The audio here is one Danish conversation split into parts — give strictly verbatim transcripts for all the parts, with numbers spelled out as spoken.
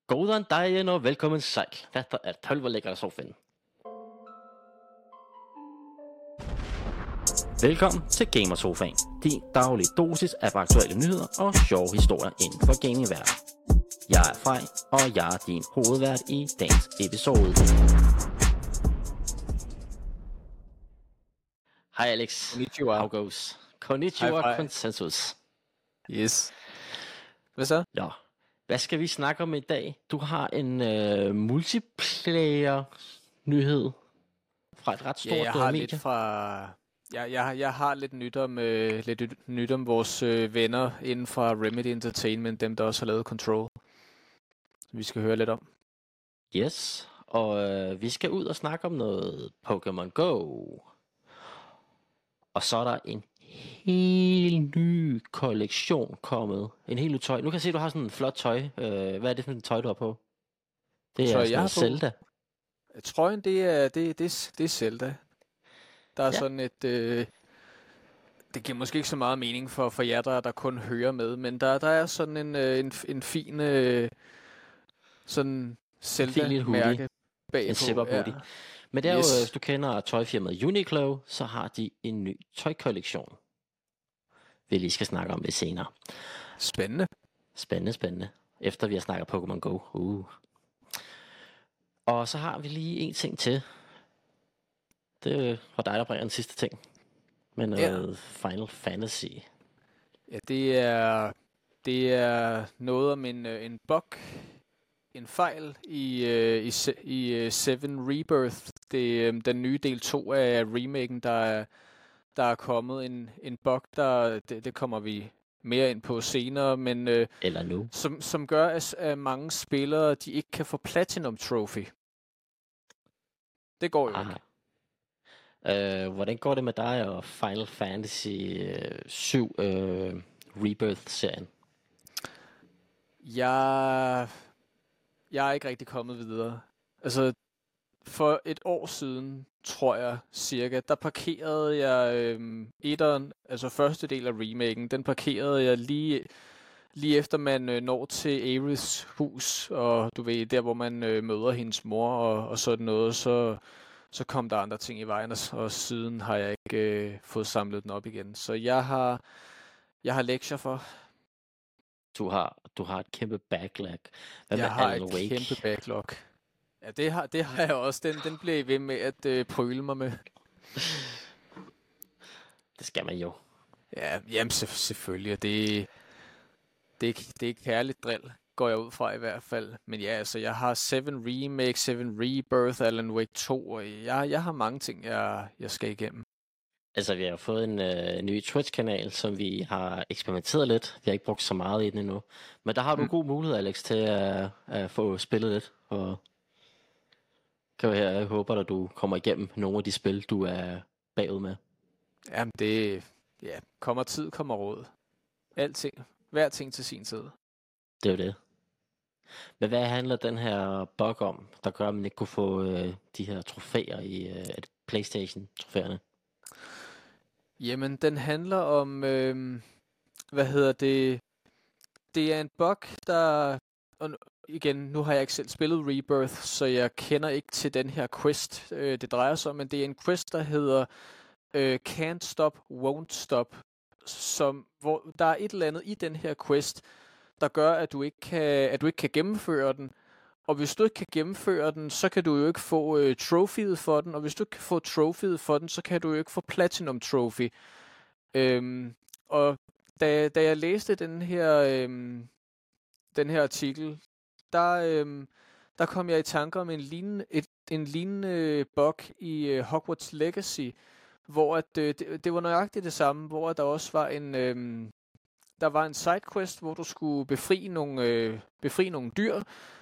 Góðan daginn og velkommen sæl. Þetta er tölvuleikara sófinn. Velkommen til Gamersofaen, din daglige dosis af aktuelle nyheder og sjove historier inden for gamingverdenen. Jeg er Frej, og jeg er din hovedvært i dagens episode. Hej Alex. Konnichiwa. How goes? Konnichiwa Hej, konsensus. Yes. Hvad så? Ja. Hvad skal vi snakke om i dag? Du har en øh, multiplayer-nyhed fra et ret stort Ja, jeg har medie. lidt fra... Jeg, jeg, jeg har lidt nyt om, øh, lidt nyt om vores øh, venner inden fra Remedy Entertainment, dem der også har lavet Control. Vi skal høre lidt om. Yes, og øh, vi skal ud og snakke om noget Pokémon Go. Og så er der en helt ny kollektion kommet. En helt ny tøj. Nu kan jeg se, at du har sådan en flot tøj. Øh, hvad er det for en tøj, du har på? Det Så er jeg sådan har noget på- Zelda. Trøjen, det er, det, det, det er Zelda. Der er Ja. ja. sådan et... Øh, det giver måske ikke så meget mening for, for jer, der, der kun hører med, men der, der er sådan en, øh, en, en fin... Øh, sådan fin lille hoodie. Zelda-mærke bagpå. En zipper hoodie. Men det er Yes. jo, hvis du kender tøjfirmaet Uniqlo, så har de en ny tøjkollektion. Vi lige skal snakke om det senere. Spændende. Spændende, spændende. Efter vi har snakket Pokémon Go. Uh. Og så har vi lige en ting til. Det var dig, der bringer den sidste ting. Med noget Ja. Final Fantasy. Ja, det er, det er noget om en, øh, en bug, en fejl i, øh, i, se- i øh, syv Rebirth. Det er øh, den nye del to af remaken, der er, der er kommet. En, en bug, der det, det kommer vi mere ind på senere, men øh, Eller nu. som, som gør, at, at mange spillere de ikke kan få Platinum Trophy. Det går jo Ah. ikke. Øh, hvordan går det med dig og Final Fantasy øh, syv øh, Rebirth-serien? Jeg, jeg er ikke rigtig kommet videre. Altså, for et år siden, tror jeg cirka, der parkerede jeg øhm, etteren, altså første del af remaken, den parkerede jeg lige, lige efter man øh, når til Aeriths hus, og du ved, der hvor man øh, møder hendes mor og, og sådan noget, så, så kom der andre ting i vejen, og, og siden har jeg ikke øh, fået samlet den op igen. Så jeg har, jeg har lektier for. Du har, du har et kæmpe backlog. Hvad Jeg med har Alan et Wake? kæmpe backlog. Ja, det har, det har jeg også. Den, den bliver I ved med at øh, prøle mig med. Det skal man jo. Ja, jamen se- selvfølgelig. og Det, det, er ikke- det er ikke kærligt drill, går jeg ud fra i hvert fald. Men ja, altså, jeg har syv Remake, syv Rebirth, Alan Wake to, og jeg, jeg har mange ting, jeg, jeg skal igennem. Altså, vi har jo fået en øh, ny Twitch-kanal, som vi har eksperimenteret lidt. Vi har ikke brugt så meget i den endnu. Men der har du Mm. god mulighed, Alex, til at, at få spillet lidt. Og kan jeg, jeg håber, at du kommer igennem nogle af de spil, du er bagud med. Jamen, det... Ja, kommer tid, kommer råd. Alting. Hver ting til sin tid. Det er jo det. Men hvad handler den her bug om, der gør, at man ikke kunne få øh, de her trofæer i øh, PlayStation-trofæerne? Jamen, den handler om, øh, hvad hedder det, det er en bug, der, og nu- igen, nu har jeg ikke selv spillet Rebirth, så jeg kender ikke til den her quest, øh, det drejer sig om, men det er en quest, der hedder øh, Can't Stop, Won't Stop, som, hvor der er et eller andet i den her quest, der gør, at du ikke kan, at du ikke kan gennemføre den. Og hvis du ikke kan gennemføre den, så kan du jo ikke få øh, trofeet for den. Og hvis du ikke kan få trofeet for den, så kan du jo ikke få Platinum Trophy. Øhm, og da, da jeg læste den her, øhm, den her artikel, der, øhm, der kom jeg i tanker om en lignende, et, en lignende bug i øh, Hogwarts Legacy, hvor at, øh, det, det var nøjagtigt det samme, hvor der også var en... Øhm, der var en sidequest, hvor du skulle befri nogle, øh, befri nogle dyr,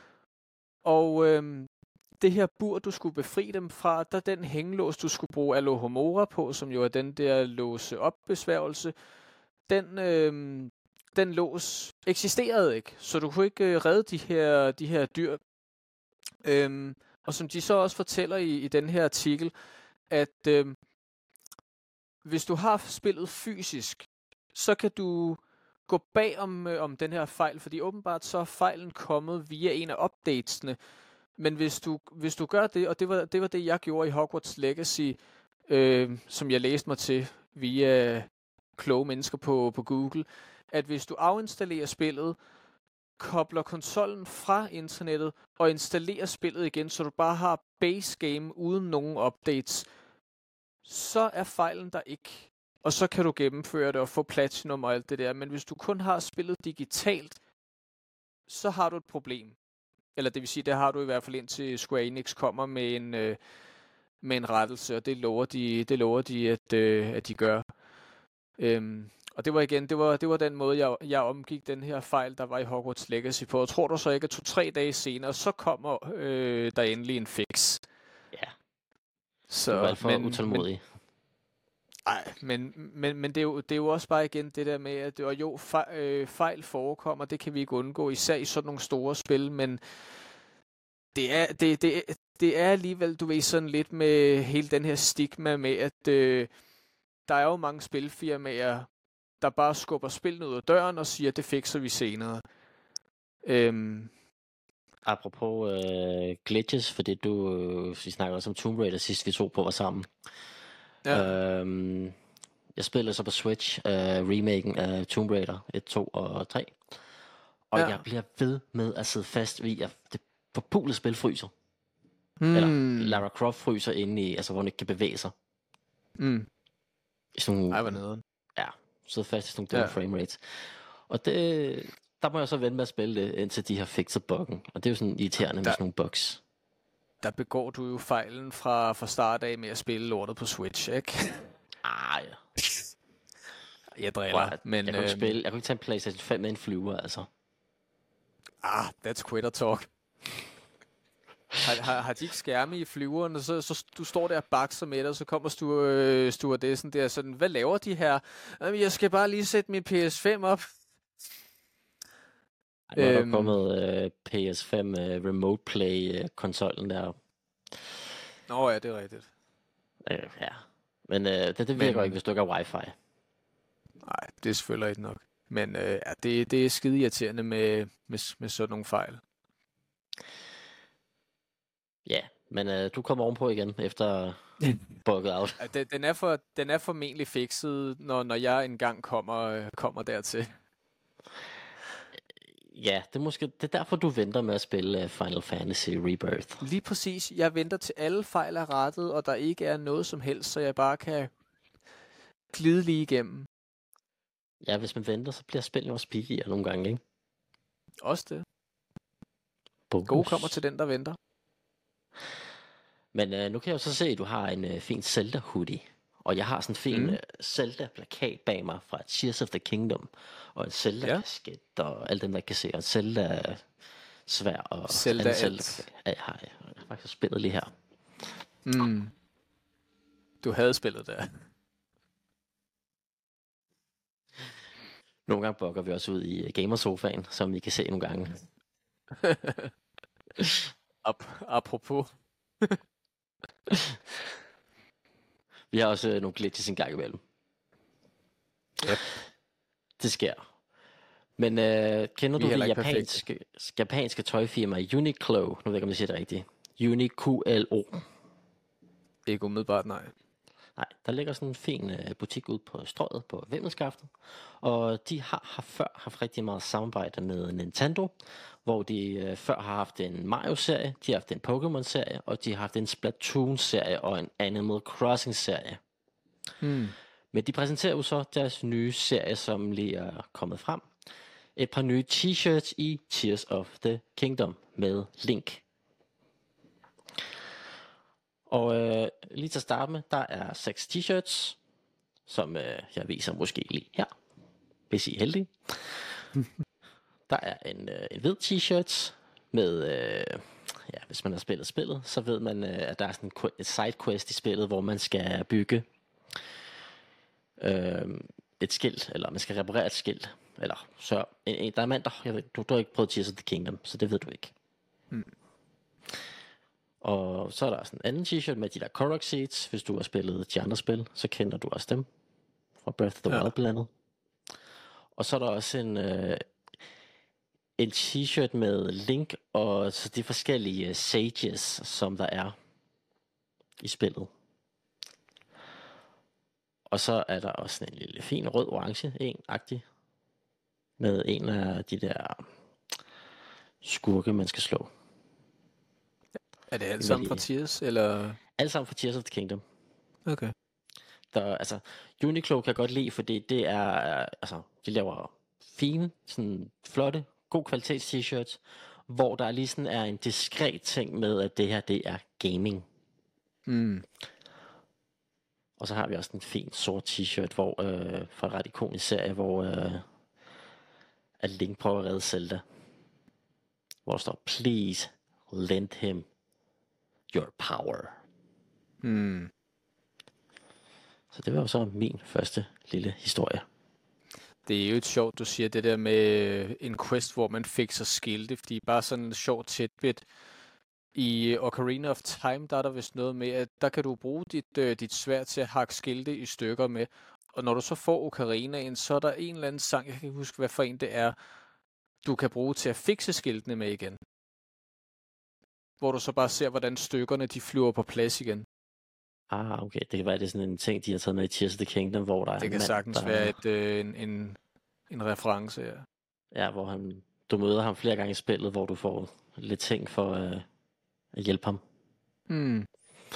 og øhm, det her bur, du skulle befri dem fra, der den hængelås, du skulle bruge Alohomora på, som jo er den der låse op besværgelse, den, øhm, den lås eksisterede ikke, så du kunne ikke øh, redde de her, de her dyr. Øhm, og som de så også fortæller i, i den her artikel, at øhm, hvis du har spillet fysisk, så kan du gå bag om, øh, om den her fejl, fordi åbenbart så er fejlen kommet via en af updatesene. Men hvis du, hvis du gør det, og det var, det var det, jeg gjorde i Hogwarts Legacy, øh, som jeg læste mig til via kloge mennesker på, på Google, at hvis du afinstallerer spillet, kobler konsollen fra internettet og installerer spillet igen, så du bare har base game uden nogen updates, så er fejlen der ikke. Og så kan du gennemføre det og få platinum og alt det der. Men hvis du kun har spillet digitalt, så har du et problem. Eller det vil sige, det har du i hvert fald indtil Square Enix kommer med en, øh, med en rettelse, og det lover de, det lover de at, øh, at de gør. Øhm, og det var igen, det var, det var den måde, jeg, jeg omgik den her fejl, der var i Hogwarts Legacy på. Og tror du så ikke, at to-tre dage senere, så kommer øh, der endelig en fix. Ja. Så, du er alt for men, utålmodig. Nej, men, men, men det, er jo, det er jo også bare igen det der med, at det, og jo, fejl, øh, fejl forekommer, det kan vi ikke undgå, især i sådan nogle store spil, men det er, det, det, det er alligevel, du ved, sådan lidt med hele den her stigma med, at øh, der er jo mange spilfirmaer, der bare skubber spillet ud af døren og siger, at det fikser vi senere. Øhm. Apropos øh, glitches, fordi du, øh, vi snakkede også om Tomb Raider sidst vi to på var sammen. Ja. Øhm, jeg spillede så på Switch øh, remaken af Tomb Raider et, to og tre. Og ja. jeg bliver ved med at sidde fast i, at det forpulede spil fryser. Hmm. Eller Lara Croft fryser inde i, altså hvor hun ikke kan bevæge sig. Mm. I sådan nogle, Ej, hvor nederen. Ja, sidde fast i sådan nogle ja. frame rates. Og det, der må jeg så vente med at spille det, indtil de har fikset buggen. Og det er jo sådan irriterende der, med sådan nogle bugs. Der begår du jo fejlen fra, fra start af med at spille lortet på Switch, ikke? Ah, ja. Jeg driller, wow, men... Jeg kunne, ikke spille, jeg kunne ikke tage en PlayStation fem med en flyver, altså. Ah, that's quitter talk. Har, har, har de ikke skærme i flyveren, så, så du står der og bakser med dig, og så kommer stu, øh, stewardessen der sådan, hvad laver de her? Jamen, jeg skal bare lige sætte min P S fem op. Nu er der øhm, kommet øh, P S fem øh, Remote Play-konsollen øh, der. Nå ja, det er rigtigt. Øh, ja, men øh, det, det virker men, ikke, hvis du ikke har wifi. Nej, det er selvfølgelig ikke nok. Men øh, ja, det, det er skide irriterende med, med, med sådan nogle fejl. Ja, men øh, du kommer ovenpå igen efter bugget out. Ja, den, den, er for, den er formentlig fikset, når, når jeg engang kommer, kommer dertil. Ja, det er måske det er derfor, du venter med at spille Final Fantasy Rebirth. Lige præcis. Jeg venter til alle fejl er rettet, og der ikke er noget som helst, så jeg bare kan glide lige igennem. Ja, hvis man venter, så bliver spillet også pigigere nogle gange, ikke? Også det. Bonus. Gode kommer til den, der venter. Men øh, nu kan jeg jo så se, at du har en øh, fin Zelda hoodie. Og jeg har sådan en fin mm. uh, Zelda-plakat bag mig fra Tears of the Kingdom. Og en Zelda-kasket, ja. Og alt dem, der kan se. Og Zelda-svær og Zelda Zelda. Jeg har, jeg har faktisk spillet lige her. Mm. Du havde spillet der. Nogle gange bukker vi også ud i gamersofaen, som I kan se nogle gange. Ap- apropos. Vi har også øh, nogle glitches en gang imellem. Yep. Det sker. Men øh, kender Vi du det japanske, japanske tøjfirma Uniqlo? Nu ved jeg ikke, om jeg siger det rigtigt. Uniqlo. Ikke umiddelbart, nej. Nej, der ligger sådan en fin øh, butik ud på strøget på Vimmelskaften. Og de har, har før haft rigtig meget samarbejde med Nintendo, hvor de øh, før har haft en Mario-serie, de har haft en Pokémon-serie, og de har haft en Splatoon-serie og en Animal Crossing-serie. Hmm. Men de præsenterer jo så deres nye serie, som lige er kommet frem. Et par nye t-shirts i Tears of the Kingdom med Link. Og øh, lige til at starte med, der er seks t-shirts, som øh, jeg viser måske lige her, hvis I er heldige. Der er en, øh, en hvid t-shirt med, øh, ja, hvis man har spillet spillet, så ved man, øh, at der er sådan en et sidequest i spillet, hvor man skal bygge øh, et skilt, eller man skal reparere et skilt. Eller så, en, en, der er en mand, der, jeg ved, du, du har ikke prøvet Tears of the Kingdom, så det ved du ikke. Hmm. Og så er der sådan en anden t-shirt med de der Korok seeds. Hvis du har spillet de andre spil, så kender du også dem fra Breath of the Wild blandt andet. Og så er der også en, øh, en t-shirt med Link og så de forskellige uh, sages, som der er i spillet. Og så er der også en lille fin rød-orange en-agtig med en af de der skurke, man skal slå. Er det alt sammen fra Tears, eller? Alt sammen fra Tears of the Kingdom. Okay. Der, altså, Uniqlo kan jeg godt lide, fordi det er, altså, de laver fine, sådan flotte, god kvalitets t-shirts, hvor der lige sådan er en diskret ting med, at det her, det er gaming. Mm. Og så har vi også en fin sort t-shirt, hvor, øh, fra en ret ikonisk serie, hvor øh, at Link prøver at redde Zelda. Hvor der står, please lend him your power. Mm. Så det var jo så min første lille historie. Det er jo et sjovt, du siger det der med en quest, hvor man fikser skilte, fordi bare sådan en sjovt tidbit. I Ocarina of Time, der er der vist noget med, at der kan du bruge dit, øh, dit sværd til at hakke skilte i stykker med. Og når du så får Ocarinaen, så er der en eller anden sang, jeg kan ikke huske, hvad for en det er, du kan bruge til at fikse skiltene med igen. Hvor du så bare ser, hvordan stykkerne de flyver på plads igen. Ah, okay. Det kan være, det er sådan en ting, de har taget med i Tears of the Kingdom, hvor der er det en kan mand, sagtens der... være et, øh, en, en, en reference, ja. Ja, hvor han, du møder ham flere gange i spillet, hvor du får lidt ting for øh, at hjælpe ham. Mm. Men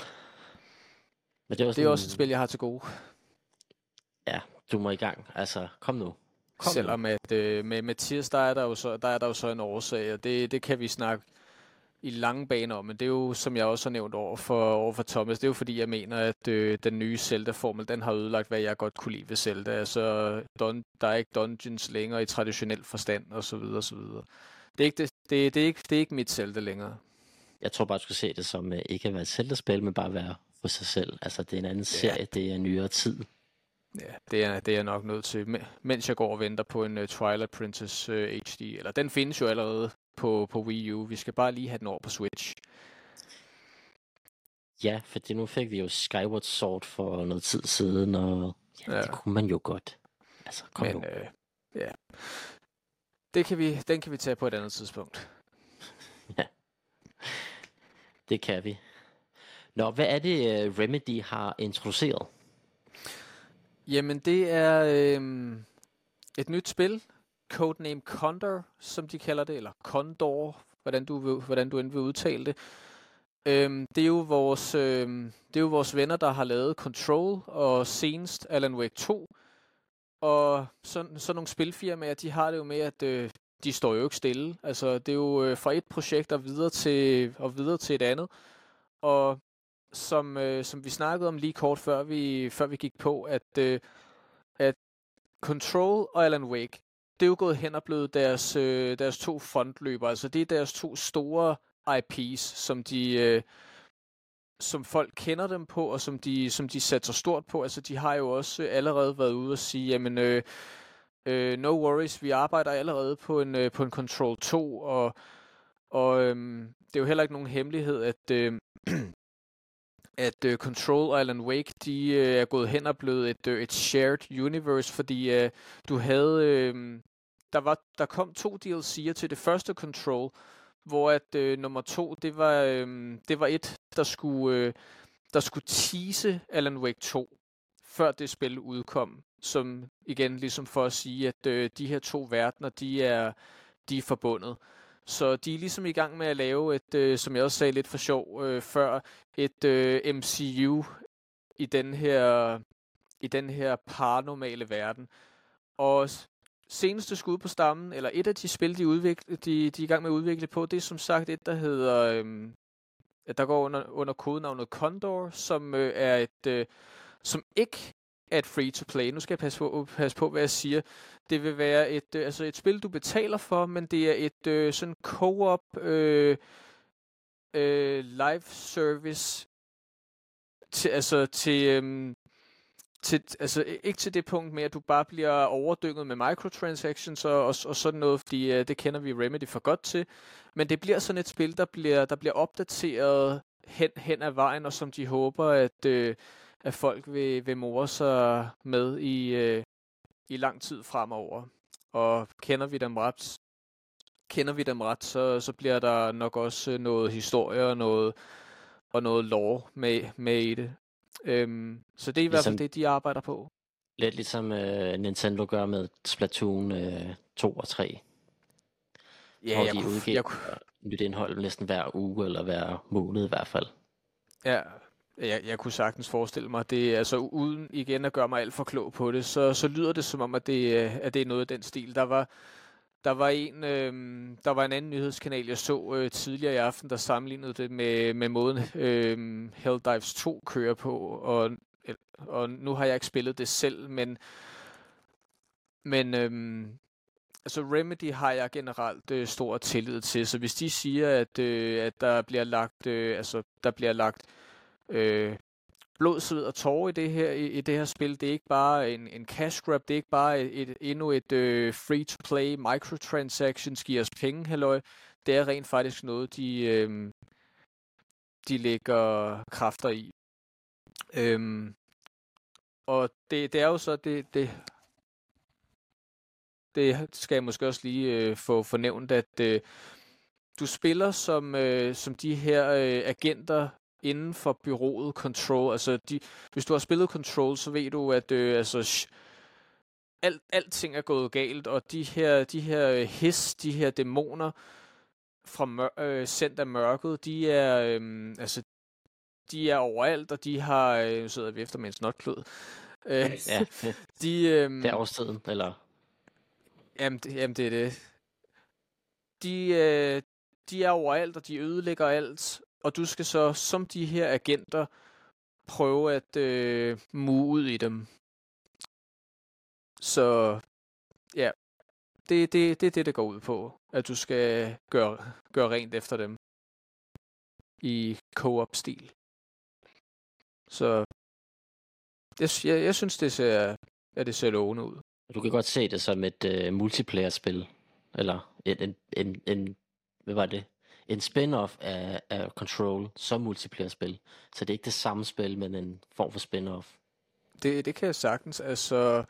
det er, det er også et spil, jeg har til gode. Ja, du må i gang. Altså, kom nu. Kom Selvom nu. at øh, med Mathias, der er der jo så, der er der jo så en årsag, og det, det kan vi snakke i lange baner om, men det er jo, som jeg også har nævnt over for, over for Thomas, det er jo fordi, jeg mener, at øh, den nye Zelda-formel, den har ødelagt, hvad jeg godt kunne lide ved Zelda. Altså, don, der er ikke dungeons længere i traditionel forstand, og så videre, og så videre. Det er ikke, det, det, det er ikke, det er ikke mit Zelda længere. Jeg tror bare, du skal se det som uh, ikke at være et Zelda-spil, men bare være for sig selv. Altså, det er en anden serie, ja. Det er nyere tid. Ja, det er, det er jeg nok nødt til, mens jeg går og venter på en uh, Twilight Princess uh, H D, eller den findes jo allerede på, på Wii U. Vi skal bare lige have den over på Switch. Ja, for nu fik vi jo Skyward Sword for noget tid siden, og ja, ja. Det kunne man jo godt. Altså, kom Men, nu. Øh, ja. Det kan vi, den kan vi tage på et andet tidspunkt. Ja, det kan vi. Nå, hvad er det, uh, Remedy har introduceret? Jamen, det er øh, et nyt spil, Codename Condor, som de kalder det, eller Condor, hvordan du, vil, hvordan du end vil udtale det. Øhm, det, er jo vores, øhm, det er jo vores venner, der har lavet Control og senest Alan Wake to. Og sådan, sådan nogle spilfirmaer, de har det jo med, at øh, de står jo ikke stille. Altså, det er jo øh, fra et projekt og videre til, og videre til et andet. Og som, øh, som vi snakkede om lige kort før vi, før vi gik på, at, øh, at Control og Alan Wake, det er jo gået hen og blevet deres, øh, deres to frontløber. Altså, det er deres to store I P's, som de øh, som folk kender dem på, og som de som de sætter stort på. Altså, de har jo også øh, allerede været ude og sige, jamen, øh, øh, no worries, vi arbejder allerede på en øh, på en Control to, og og øh, det er jo heller ikke nogen hemmelighed, at øh, at øh, Control og Alan Wake, de øh, er gået hen og blevet et øh, et shared universe, fordi øh, du havde øh, der var der kom to D L C'er til det første Control, hvor at øh, nummer to, det var øh, det var et, der skulle øh, der skulle tease Alan Wake to, før det spil udkom, som igen ligesom for at sige, at øh, de her to verdener, de er de er forbundet. Så de er ligesom i gang med at lave et, øh, som jeg også sagde lidt for sjov øh, før, et øh, M C U i den her i den her paranormale verden. Og seneste skud på stammen, eller et af de spil, de, udvikle, de, de er i gang med at udvikle på, det er som sagt et, der hedder, øhm, der går under, under kodenavnet Condor, som øh, er et, øh, som ikke er et free-to-play. Nu skal jeg passe på, passe på, hvad jeg siger. Det vil være et, øh, altså et spil, du betaler for, men det er et øh, sådan co-op øh, øh, live service, til, altså til... Øh, Til, altså ikke til det punkt med, at du bare bliver overdynget med microtransactions og, og, og sådan noget, fordi uh, det kender vi Remedy for godt til. Men det bliver sådan et spil, der bliver, der bliver opdateret hen, hen ad vejen, og som de håber, at, uh, at folk vil, vil more sig med i, uh, i lang tid fremover. og kender vi dem ret, kender vi dem ret, så, så bliver der nok også noget historie og noget, og noget lore med, med i det. Øhm, så det er i hvert fald Ligesom, det, de arbejder på. lidt ligesom øh, Nintendo gør med Splatoon øh, to og tre, Ja, hvor jeg de kunne, udgiver jeg kunne, nyt indhold næsten hver uge eller hver måned i hvert fald. ja, jeg, jeg kunne sagtens forestille mig, det altså uden igen at gøre mig alt for klog på det, så, så lyder det som om, at det, at det er noget af den stil. Der var, der var en, øh, der var en anden nyhedskanal, jeg så øh, tidligere i aften, der sammenlignede det med, med måden øh, Helldivers to kører på, og, og nu har jeg ikke spillet det selv, men, men øh, altså Remedy har jeg generelt øh, stor tillid til, så hvis de siger, at, øh, at der bliver lagt, øh, altså der bliver lagt øh, blod, sved og tårer i det her i, i det her spil, det er ikke bare en, en cash grab, det er ikke bare et, et, endnu et øh, free-to-play microtransactions, giver os penge, halløj. Det er rent faktisk noget, de, øh, de lægger kræfter i. Øhm, og det, det er jo så, det, det, det skal jeg måske også lige øh, få fornævnt, at øh, du spiller som, øh, som de her øh, agenter inden for bureauet Control. Altså, de, hvis du har spillet Control, så ved du, at øh, altså, sh, alt, alting er gået galt, og de her, de her øh, his, de her dæmoner fra mør- øh, sendt af mørket, de er, øh, altså, de er overalt, og de har, øh, nu sidder vi efter med en snotklud. Øh, Ja, de, øh, det er årstiden, eller? Jamen, det, jamen, det er det. De, øh, de er overalt, og de ødelægger alt, og du skal så, som de her agenter, prøve at øh, mue ud i dem. Så ja, det, det, det er det, det går ud på, at du skal gøre, gøre rent efter dem i co-op-stil. Så jeg, jeg, jeg synes, det ser, at det ser lovende ud. Du kan godt se det som et uh, multiplayer-spil, eller en, en, en, en, hvad var det? En spin-off af, af Control som multiplayer-spil. Så det er ikke det samme spil, men en form for spin-off. Det, det kan jeg sagtens. Altså,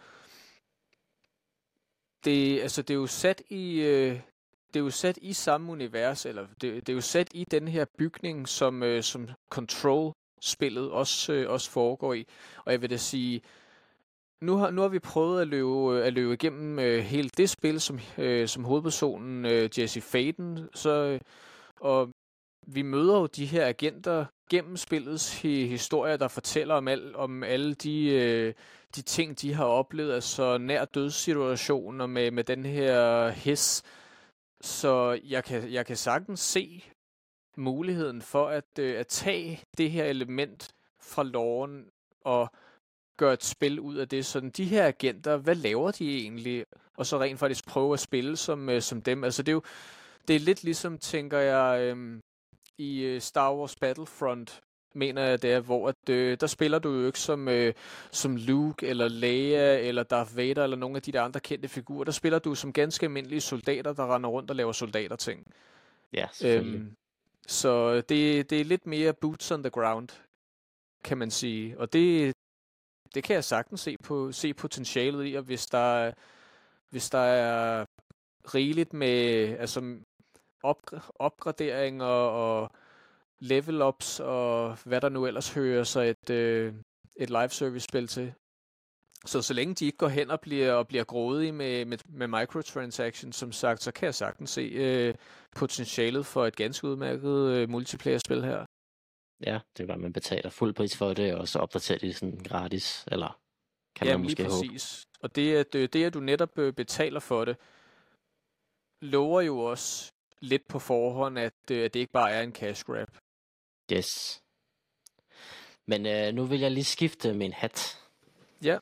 det, altså, det er jo sat i, øh, det er jo sat i samme univers, eller det, det er jo sat i den her bygning, som, øh, som Control-spillet også, øh, også foregår i. Og jeg vil da sige, nu har, nu har vi prøvet at løbe, at løbe igennem øh, hele det spil, som, øh, som hovedpersonen øh, Jesse Faden, så, øh, og vi møder jo de her agenter gennem spillets hi- historier, der fortæller om, al, om alle de, øh, de ting, de har oplevet, altså nær dødssituationer med, med den her his. Så jeg kan, jeg kan sagtens se muligheden for at, øh, at tage det her element fra loven og gøre et spil ud af det. Sådan, de her agenter, hvad laver de egentlig? Og så rent faktisk prøve at spille som, øh, som dem. Altså det er jo det er lidt ligesom, tænker jeg, øh, i øh, Star Wars Battlefront, mener jeg det er, hvor at, øh, der spiller du jo ikke som, øh, som Luke, eller Leia, eller Darth Vader, eller nogle af de der andre kendte figurer. Der spiller du som ganske almindelige soldater, der render rundt og laver soldaterting. Ja, selvfølgelig. Øhm, så det, det er lidt mere boots on the ground, kan man sige. Og det, det kan jeg sagtens se, på, se potentialet i, og hvis der, hvis der er rigeligt med altså, op, opgraderinger og level-ups og hvad der nu ellers hører sig et, øh, et live-service-spil til. Så så længe de ikke går hen og bliver, og bliver grådige med, med, med microtransactions, som sagt, så kan jeg sagtens se øh, potentialet for et ganske udmærket øh, multiplayer-spil her. Ja, det er bare, man betaler fuld pris for det, og så opdaterer de sådan gratis, eller kan Jamen, man måske lige håbe. præcis. Og det at, det, at du netop betaler for det, lover jo også lidt på forhånd, at, at det ikke bare er en cash grab. Yes. Men øh, nu vil jeg lige skifte min hat. Ja.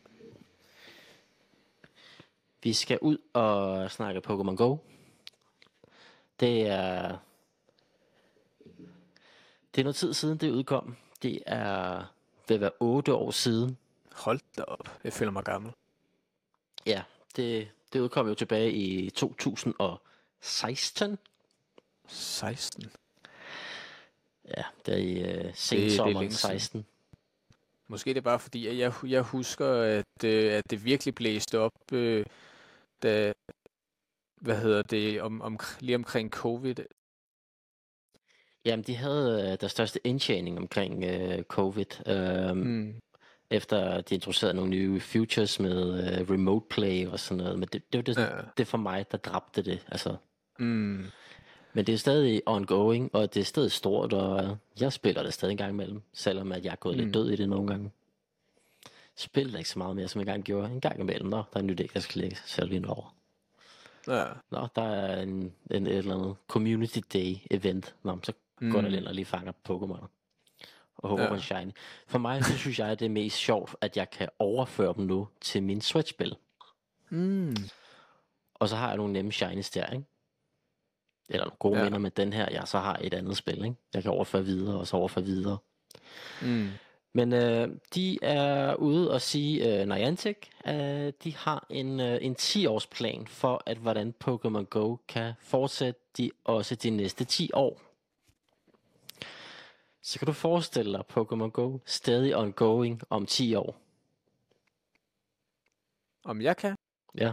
Vi skal ud og snakke Pokémon Go. Det er... Det er noget tid siden, det udkom. Det er ved at være otte år siden. Hold da op. Jeg føler mig gammel. Ja, det, det udkom jo tilbage i to tusind og seksten. seksten. Ja, det er i uh, sensommeren seksten. Måske det er bare fordi, at jeg, jeg husker, at, øh, at det virkelig blæste op, øh, da, hvad hedder det, om, om, lige omkring covid? Jamen, de havde øh, deres største indtjening omkring øh, covid. Øh, Mm. Efter de introducerede nogle nye features med øh, remote play og sådan noget. Men det, det var det, Ja. det for mig, der dræbte det. Altså. Mm. Men det er stadig ongoing, og det er stadig stort, og jeg spiller det stadig en gang imellem. Selvom at jeg er gået Mm. lidt død i det nogle gange. Spiller ikke så meget mere, som jeg engang gjorde. En gang imellem, nå, der er en ny dæk, der skal lægge selv lige over. Ja. Nå, der er en, en et eller andet Community Day event. Nå, så mm. går der ind og lige fanger Pokémon. Og håber Ja. på en shiny. For mig, så synes jeg, det er mest sjovt, at jeg kan overføre dem nu til min Switch-spil. Mm. Og så har jeg nogle nemme shinies der, ikke? Eller nogle gode Ja. minder med den her, jeg så har et andet spil, ikke? Jeg kan overføre videre, og så overføre videre. Mm. Men øh, de er ude og sige, øh, Niantic, øh, de har en, øh, en ti-års plan for, at hvordan Pokémon Go kan fortsætte de også de næste ti år. Så kan du forestille dig Pokémon Go stadig ongoing om ti år? Om jeg kan? Ja.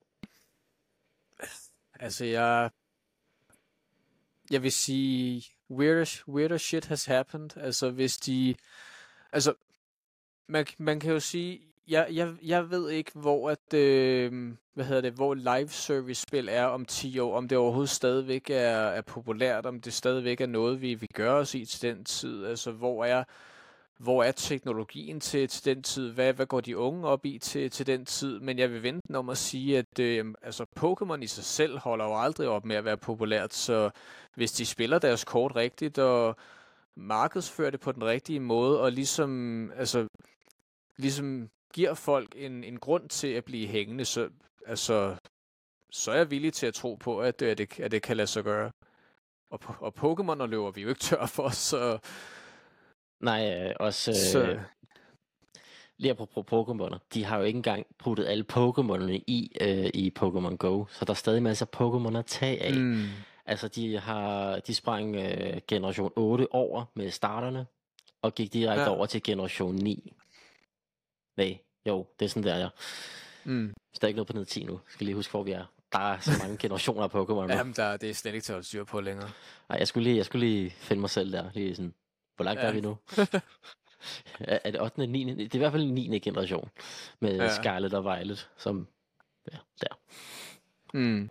Altså, jeg... Jeg vil sige, weirder, weirder shit has happened. Altså, hvis de... Altså, man, man kan jo sige, jeg, jeg, jeg ved ikke, hvor at, øh, hvad hedder det, hvor live service spil er om ti år, om det overhovedet stadigvæk er, er populært, om det stadigvæk er noget, vi, vi gør os i til den tid. Altså, hvor er, hvor er teknologien til, til den tid? Hvad, hvad går de unge op i til, til den tid? Men jeg vil vente den om at sige, at øh, altså, Pokémon i sig selv holder jo aldrig op med at være populært, så hvis de spiller deres kort rigtigt og markedsfører det på den rigtige måde, og ligesom, altså, ligesom giver folk en, en grund til at blive hængende, så, altså, så er jeg villig til at tro på, at, at, det, at det kan lade sig gøre. Og, og Pokémoner løber vi jo ikke tør for, så... Nej, øh, også... Øh, så... Lige apropos Pokémoner, de har jo ikke engang puttet alle Pokémonerne i, øh, i Pokémon Go, så der er stadig masser af Pokémon at tage af. Mm. Altså, de har de sprang øh, generation otte over med starterne, og gik direkte ja. over til generation ni. Nej, jo, det er sådan der, ja. Mm. Så der er ikke noget på ned ti nu. Skal lige huske, hvor vi er. Der er så mange generationer af Pokémon nu. Jamen, der, det er slet ikke til at holde styr på længere. Nej, jeg skulle lige, jeg skulle lige finde mig selv der. Lige sådan, hvor langt ja. er vi nu? er, er det ottende niende Det er i hvert fald niende generation. Med ja. Scarlet og Violet, som... Ja, der. Mm.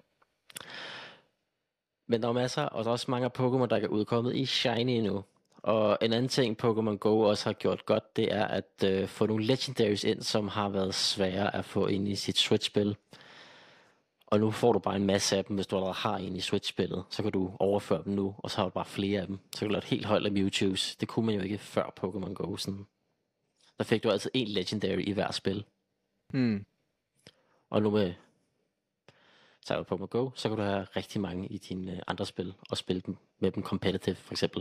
Men der er masser, og der er også mange af Pokémon, der er udkommet i Shiny endnu. Og en anden ting, Pokémon Go også har gjort godt, det er at øh, få nogle Legendaries ind, som har været svære at få ind i sit Switch-spil. Og nu får du bare en masse af dem, hvis du allerede har en i Switch-spillet. Så kan du overføre dem nu, og så har du bare flere af dem. Så kan du lave et helt hold af Mewtwo's. Det kunne man jo ikke før Pokémon Go. Sådan. Der fik du altid en Legendary i hver spil. Mm. Og nu med så Pokémon Go, så kan du have rigtig mange i dine øh, andre spil, og spille dem med dem competitive, for eksempel.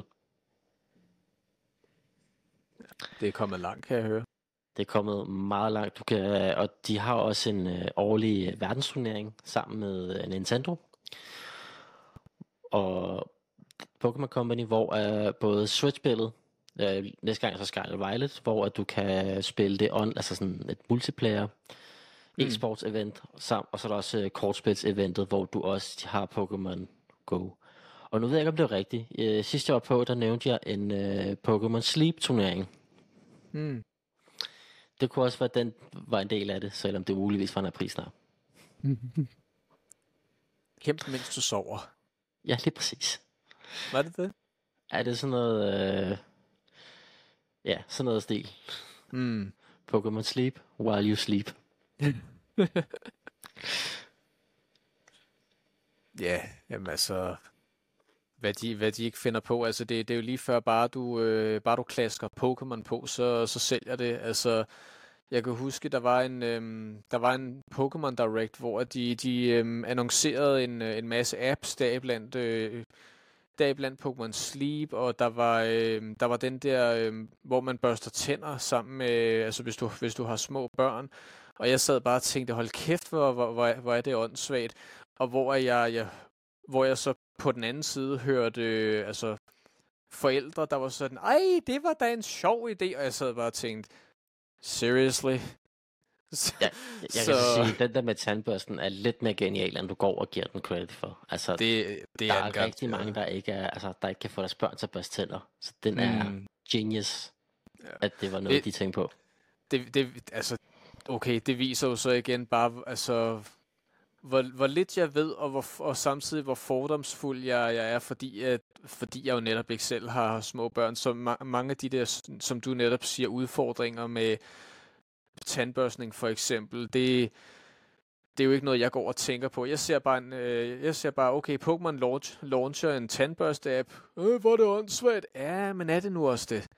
Det er kommet langt, kan jeg høre. Det er kommet meget langt. Du kan, og de har også en øh, årlig øh, verdensturnering sammen med øh, Nintendo. Og Pokémon Company, hvor er både Switch-spillet, øh, næste gang så Scarlet Violet, hvor at du kan spille det on, altså sådan et multiplayer mm. e-sports event, sam, og så er der også øh, kortspils eventet, hvor du også har Pokémon Go. Og nu ved jeg ikke, om det er rigtigt. Øh, sidste år på, der nævnte jeg en øh, Pokémon Sleep turnering. Mm. Det kunne også være, at den var en del af det, selvom det muligvis var en april snart. Kæmpe, mens du sover. Ja, lige præcis. Var det det? Er det sådan noget... Øh... Ja, sådan noget stil. Mm. Pokémon Sleep, while you sleep. Ja, jamen altså... Hvad de, hvad de ikke finder på. Altså, det, det er jo lige før, bare du, øh, bare du klasker Pokémon på, så, så sælger det. Altså... Jeg kan huske, der var en, øhm, der var en Pokémon Direct, hvor de, de øhm, annoncerede en, en masse apps, deriblandt, øh, deriblandt Pokémon Sleep, og der var, øh, der var den der, øh, hvor man børster tænder sammen med, altså hvis du, hvis du har små børn. Og jeg sad bare og tænkte, hold kæft, hvor, hvor, hvor, hvor er det åndssvagt. Og hvor jeg, jeg, hvor jeg så på den anden side hørte, øh, altså forældre, der var sådan, ej, det var da en sjov idé, og jeg sad bare og tænkte, seriously? Ja, jeg så... kan så sige, at den der med tandbørsten er lidt mere genial, end du går og giver den credit for. Altså, det, det der er, er rigtig mange, der ikke er, altså, der ikke kan få deres børn til at børste tænder. Så den mm. er genius, ja. At det var noget, det, de tænkte på. Det, det, altså, okay, det viser jo så igen bare, altså, hvor, hvor lidt jeg ved, og, hvor, og samtidig hvor fordomsfuld jeg, jeg er, fordi, at, fordi jeg jo netop ikke selv har små børn. Så ma- mange af de der, som du netop siger, udfordringer med tandbørstning for eksempel, det, det er jo ikke noget, jeg går og tænker på. Jeg ser bare, en, øh, jeg ser bare okay, Pokémon launch, launcher en tandbørste-app. Øh, hvor er det åndssvagt. Ja, men er det nu også det?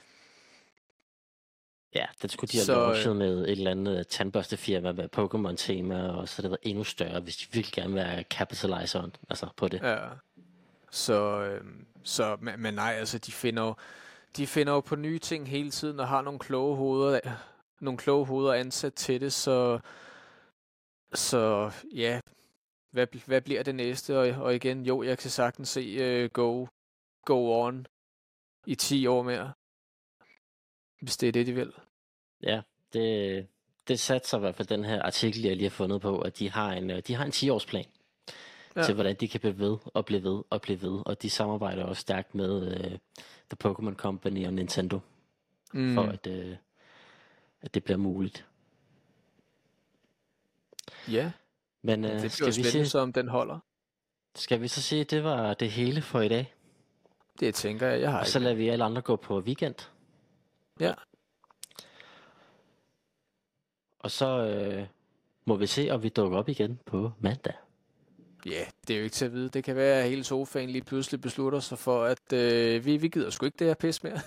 Ja, det skulle de have launchet med et eller andet tandbørstefirma med Pokémon-tema, og så det var endnu større, hvis de virkelig gerne vil være capitalizeren altså på det. Ja. Så, øh, så men, men nej, altså de finder jo, de finder jo på nye ting hele tiden, og har nogle kloge hoveder, nogle kloge hoveder ansat til det, så, så ja, hvad, hvad bliver det næste? Og, og igen, jo, jeg kan sagtens se uh, go, go on i ti år mere, hvis det er det, de vil. Ja, det, det satser i hvert fald den her artikel, jeg lige har fundet på, at de har en, de har en ti-årsplan ja. Til, hvordan de kan blive ved og blive ved og blive ved. Og de samarbejder også stærkt med uh, The Pokémon Company og Nintendo, mm. for at, uh, at det bliver muligt. Ja, men uh, det bliver skal vi spændende, se, om den holder. Skal vi så sige, at det var det hele for i dag? Det tænker jeg, jeg har og så lader vi alle andre gå på weekend. Ja. Og så øh, må vi se, om vi dukker op igen på mandag. Ja, det er jo ikke til at vide. Det kan være, at hele sofaen lige pludselig beslutter sig for, at øh, vi, vi gider sgu ikke det her pis mere.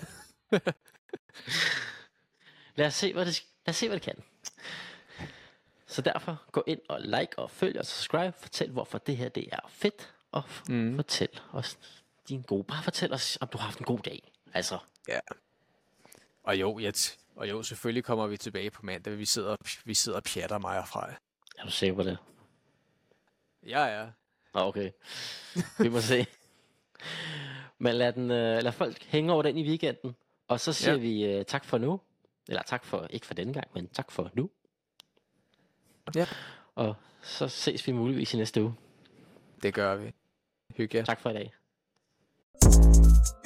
lad os se, hvad det, lad os se, hvad det kan. Så derfor, gå ind og like og følg og subscribe. Fortæl, hvorfor det her det er fedt. Og mm. fortæl os din gode. Bare fortæl os, om du har haft en god dag. Altså. Ja. Og jo, jeg t- og jo, selvfølgelig kommer vi tilbage på mandag. Vi sidder, vi sidder og pjatter mig og Freja. Er du sikker på det? Ja, ja. Ah, okay. Vi må se. Men lad, den, uh, lad folk hænge over den i weekenden. Og så siger ja. vi uh, tak for nu. Eller tak for, ikke for denne gang, men tak for nu. Ja. Og så ses vi muligvis i næste uge. Det gør vi. Hygge jer. Tak for i dag.